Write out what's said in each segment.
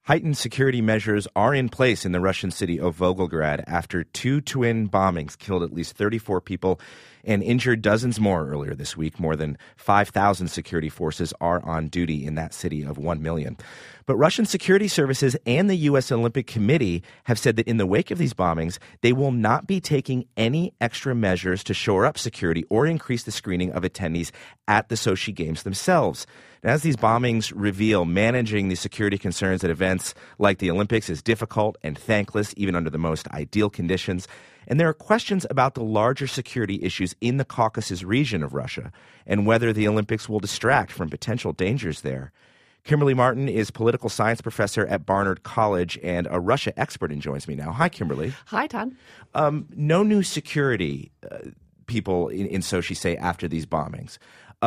Heightened security measures are in place in the Russian city of Volgograd after two twin bombings killed at least 34 people and injured dozens more earlier this week. More than 5,000 security forces are on duty in that city of 1 million. But Russian security services and the U.S. Olympic Committee have said that in the wake of these bombings, they will not be taking any extra measures to shore up security or increase the screening of attendees at the Sochi Games themselves. And as these bombings reveal, managing the security concerns at events like the Olympics is difficult and thankless, even under the most ideal conditions. And there are questions about the larger security issues in the Caucasus region of Russia and whether the Olympics will distract from potential dangers there. Kimberly Martin is political science professor at Barnard College and a Russia expert and joins me now. Hi, Kimberly. Hi, Todd. No new security, people in Sochi say after these bombings.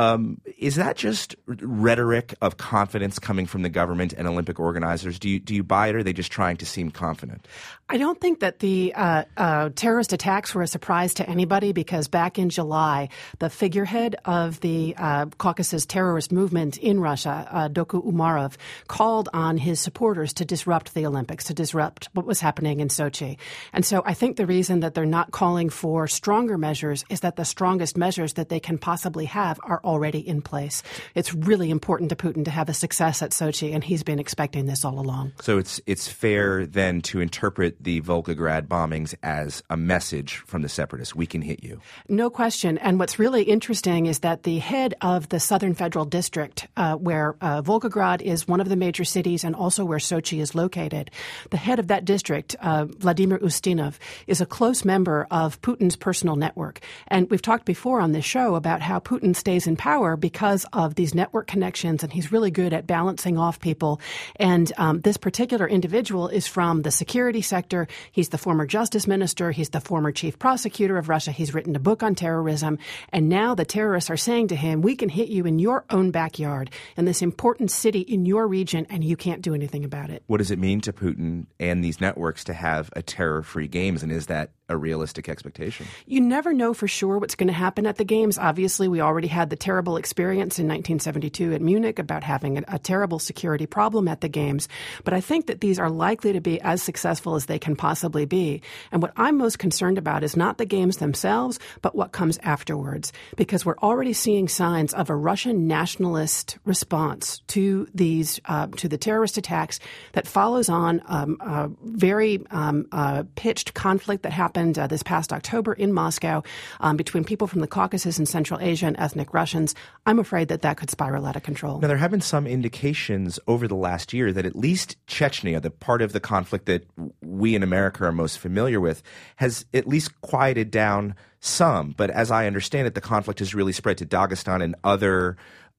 Is that just rhetoric of confidence coming from the government and Olympic organizers? Do you buy it, or are they just trying to seem confident? I don't think that the terrorist attacks were a surprise to anybody, because back in July, the figurehead of the Caucasus terrorist movement in Russia, Doku Umarov, called on his supporters to disrupt the Olympics, to disrupt what was happening in Sochi. And so I think the reason that they're not calling for stronger measures is that the strongest measures that they can possibly have are already in place. It's really important to Putin to have a success at Sochi, and he's been expecting this all along. So it's fair then to interpret the Volgograd bombings as a message from the separatists. We can hit you. No question. And what's really interesting is that the head of the Southern Federal District, where Volgograd is one of the major cities and also where Sochi is located, the head of that district, Vladimir Ustinov, is a close member of Putin's personal network. And we've talked before on this show about how Putin stays in power because of these network connections, and he's really good at balancing off people. And this particular individual is from the security sector. He's the former justice minister. He's the former chief prosecutor of Russia. He's written a book on terrorism. And now the terrorists are saying to him, we can hit you in your own backyard, in this important city in your region, and you can't do anything about it. What does it mean to Putin and these networks to have a terror-free games, and is that a realistic expectation? You never know for sure what's going to happen at the games. Obviously, we already had the terrible experience in 1972 at Munich about having a terrible security problem at the games. But I think that these are likely to be as successful as they can possibly be. And what I'm most concerned about is not the games themselves, but what comes afterwards. Because we're already seeing signs of a Russian nationalist response to these, to the terrorist attacks that follows on a very pitched conflict that happened this past October in Moscow between people from the Caucasus and Central Asia and ethnic Russians. I'm afraid that could spiral out of control. Now, there have been some indications over the last year that at least Chechnya, the part of the conflict that we in America are most familiar with, has at least quieted down some. But as I understand it, the conflict has really spread to Dagestan and other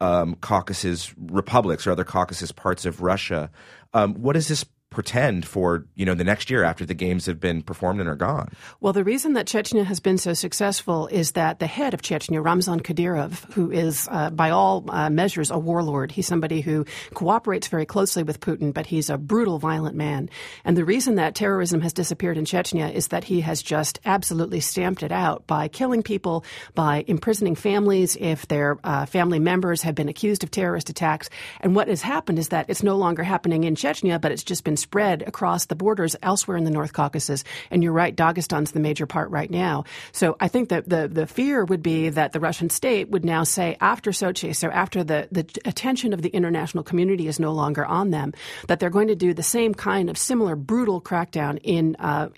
Caucasus republics or other Caucasus parts of Russia. What does this portend for, the next year after the games have been performed and are gone? Well, the reason that Chechnya has been so successful is that the head of Chechnya, Ramzan Kadyrov, who is by all measures a warlord, he's somebody who cooperates very closely with Putin, but he's a brutal, violent man. And the reason that terrorism has disappeared in Chechnya is that he has just absolutely stamped it out by killing people, by imprisoning families if their family members have been accused of terrorist attacks. And what has happened is that it's no longer happening in Chechnya, but it's just been spread across the borders elsewhere in the North Caucasus. And you're right, Dagestan's the major part right now. So I think that the fear would be that the Russian state would now say after Sochi, so after the attention of the international community is no longer on them, that they're going to do the same kind of similar brutal crackdown in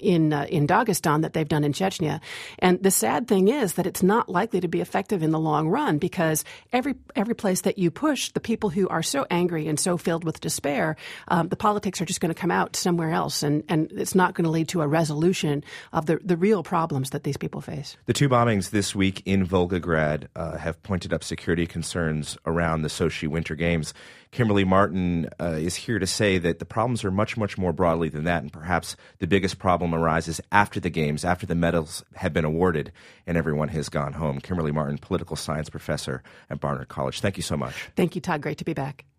Dagestan that they've done in Chechnya. And the sad thing is that it's not likely to be effective in the long run, because every place that you push, the people who are so angry and so filled with despair, the politics are just going to come out somewhere else, and it's not going to lead to a resolution of the real problems that these people face. The two bombings this week in Volgograd have pointed up security concerns around the Sochi Winter Games. Kimberly Martin is here to say that the problems are much, much more broadly than that, and perhaps the biggest problem arises after the games, after the medals have been awarded and everyone has gone home. Kimberly Martin, political science professor at Barnard College. Thank you so much. Thank you, Todd. Great to be back.